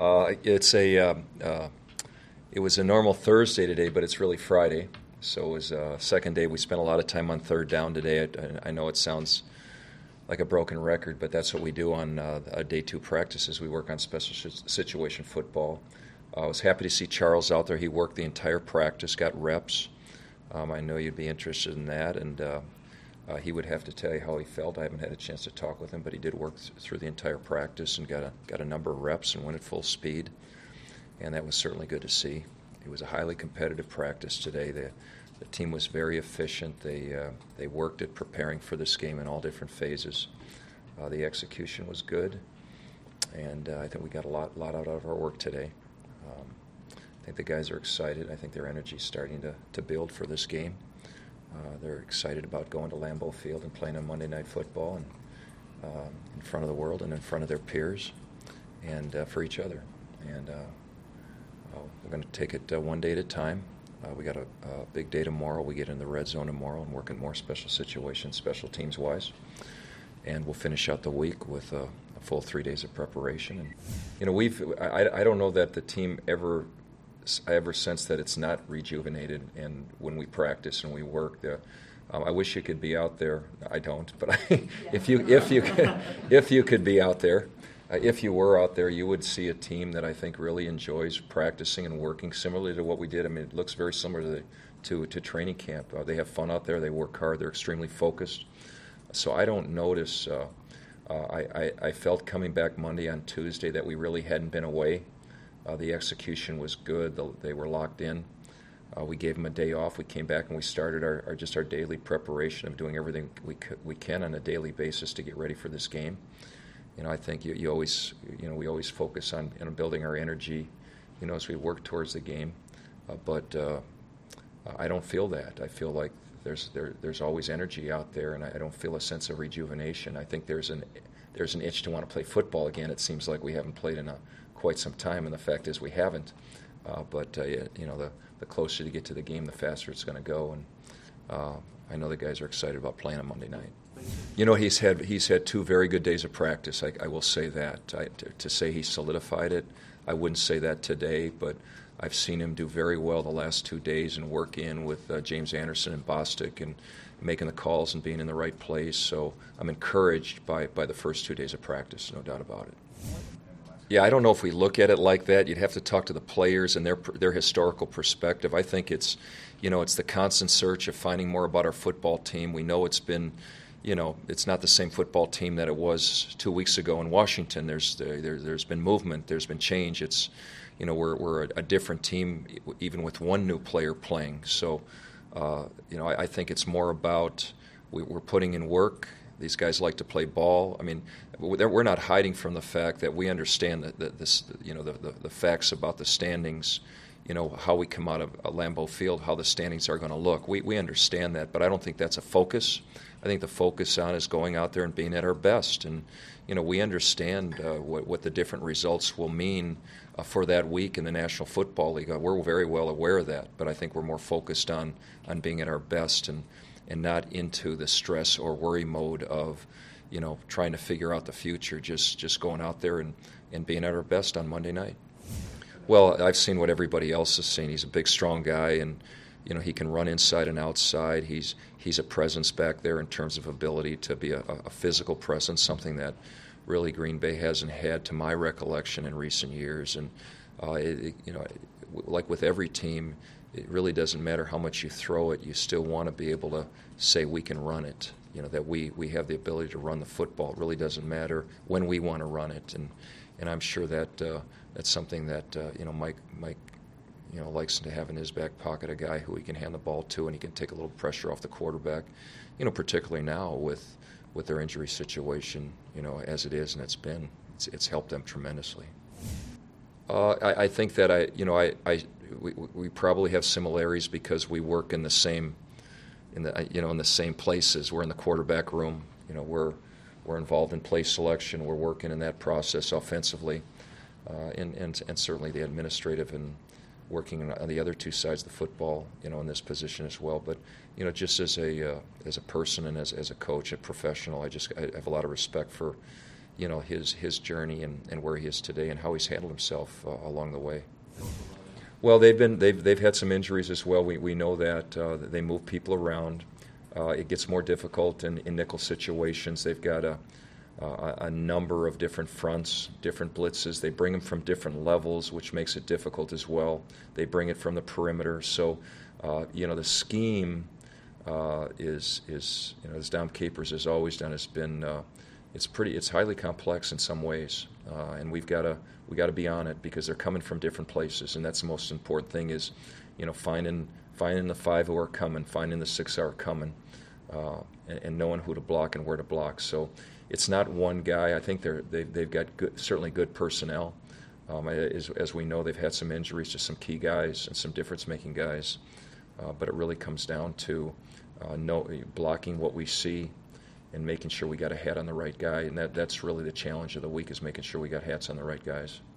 It was a normal Thursday today, but it's really Friday. So it was second day. We spent a lot of time on third down today. I know it sounds like a broken record, but that's what we do on day two practices. We work on special situation football. I was happy to see Charles out there. He worked the entire practice, got reps. I know you'd be interested in that, and he would have to tell you how he felt. I haven't had a chance to talk with him, but he did work through the entire practice and got a number of reps and went at full speed, and that was certainly good to see. It was a highly competitive practice today. The team was very efficient. They worked at preparing for this game in all different phases. The execution was good, and I think we got a lot out of our work today. I think the guys are excited. I think their energy is starting to build for this game. They're excited about going to Lambeau Field and playing on Monday Night Football and in front of the world and in front of their peers and for each other. And we're going to take it one day at a time. We got a big day tomorrow. We get in the red zone tomorrow and work in more special situations, special teams-wise. And we'll finish out the week with a full 3 days of preparation. And I don't know that the team I ever sense that it's not rejuvenated, and when we practice and we work, I wish you could be out there. I don't, but if you could be out there, if you were out there, you would see a team that I think really enjoys practicing and working similarly to what we did. I mean, it looks very similar to training camp. They have fun out there. They work hard. They're extremely focused. So I don't notice. I felt coming back Monday on Tuesday that we really hadn't been away. The execution was good. They were locked in. We gave them a day off. We came back and we started our daily preparation of doing everything we can on a daily basis to get ready for this game. I think we always focus on building our energy, as we work towards the game. But I don't feel that. I feel like there's always energy out there, and I don't feel a sense of rejuvenation. I think there's an itch to want to play football again. It seems like we haven't played in quite some time, and the fact is we haven't. But the closer you get to the game, the faster it's going to go. And I know the guys are excited about playing on Monday night. He's had 2 very good days of practice. I will say that. To say he solidified it, I wouldn't say that today, but I've seen him do very well the last 2 days and work in with James Anderson and Bostic and making the calls and being in the right place. So I'm encouraged by the first 2 days of practice, no doubt about it. Yeah, I don't know if we look at it like that. You'd have to talk to the players and their historical perspective. I think it's the constant search of finding more about our football team. We know it's been, it's not the same football team that it was 2 weeks ago in Washington. There's been movement. There's been change. It's, we're a different team even with one new player playing. So, I think it's more about we're putting in work. These guys like to play ball. I mean, we're not hiding from the fact that we understand the facts about the standings, how we come out of Lambeau Field, how the standings are going to look. We understand that, but I don't think that's a focus. I think the focus on is going out there and being at our best. And, we understand what the different results will mean for that week in the National Football League. We're very well aware of that, but I think we're more focused on being at our best and not into the stress or worry mode of, trying to figure out the future, just going out there and being at our best on Monday night. Well, I've seen what everybody else has seen. He's a big, strong guy, and, he can run inside and outside. He's a presence back there in terms of ability to be a physical presence, something that really Green Bay hasn't had to my recollection in recent years. And, like with every team, it really doesn't matter how much you throw it. You still want to be able to say we can run it, that we have the ability to run the football. It really doesn't matter when we want to run it. And I'm sure that that's something that, Mike likes to have in his back pocket, a guy who he can hand the ball to and he can take a little pressure off the quarterback, particularly now with their injury situation, as it is and it's helped them tremendously. I think that we probably have similarities because we work in the same places. We're in the quarterback room. We're involved in play selection. We're working in that process offensively, and certainly the administrative and working on the other two sides of the football. In this position as well. But just as a person and as a coach, a professional, I have a lot of respect for his journey and where he is today and how he's handled himself along the way. Well, they've had some injuries as well. We know that they move people around. It gets more difficult in nickel situations. They've got a number of different fronts, different blitzes. They bring them from different levels, which makes it difficult as well. They bring it from the perimeter. So, the scheme is as Dom Capers has always done, has been it's highly complex in some ways, and we got to be on it because they're coming from different places, and that's the most important thing is, finding the five who are coming, finding the six who are coming, and knowing who to block and where to block. So it's not one guy. I think they've got certainly good personnel. As we know, they've had some injuries to some key guys and some difference-making guys, but it really comes down to blocking what we see and making sure we got a hat on the right guy, and that's really the challenge of the week is making sure we got hats on the right guys.